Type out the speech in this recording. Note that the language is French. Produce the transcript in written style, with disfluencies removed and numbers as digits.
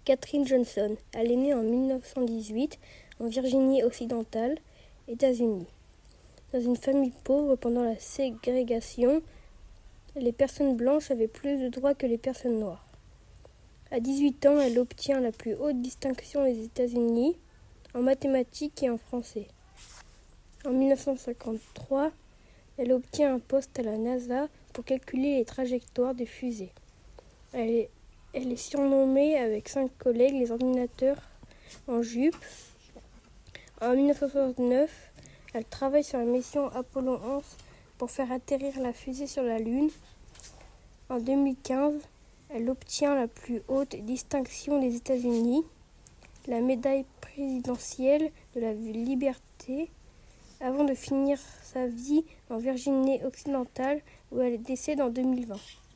Katherine Johnson. Elle est née en 1918 en Virginie-Occidentale, États-Unis. Dans une famille pauvre pendant la ségrégation, les personnes blanches avaient plus de droits que les personnes noires. À 18 ans, elle obtient la plus haute distinction des États-Unis en mathématiques et en français. En 1953, elle obtient un poste à la NASA pour calculer les trajectoires des fusées. Elle est surnommée avec 5 collègues les ordinateurs en jupe. En 1969, elle travaille sur la mission Apollo 11 pour faire atterrir la fusée sur la Lune. En 2015, elle obtient la plus haute distinction des États-Unis, la médaille présidentielle de la liberté, avant de finir sa vie en Virginie-Occidentale où elle décède en 2020.